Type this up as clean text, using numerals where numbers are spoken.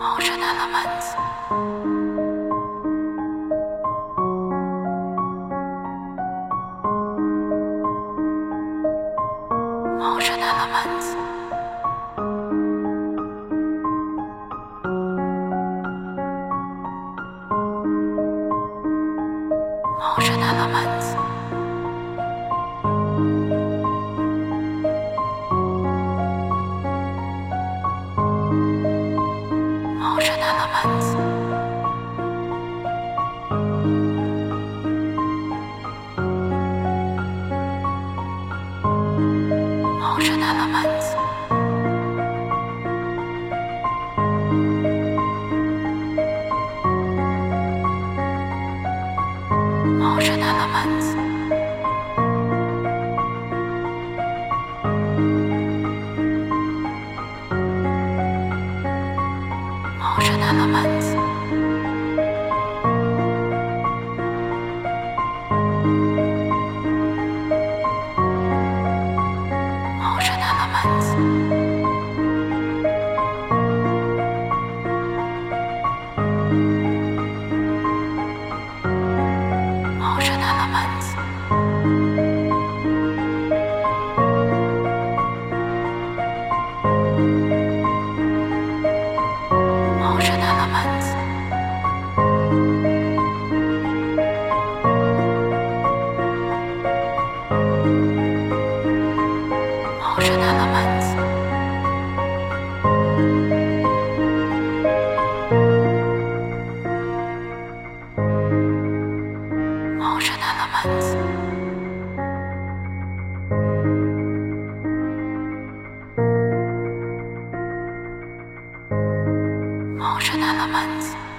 Ocean elements. Ocean elements. Ocean elements. Ocean elements. Ocean elements. Ocean elements. Ocean elements. Ocean elements. Ocean elements. Ocean elements. Ocean elements. Ocean elements. Ocean elements.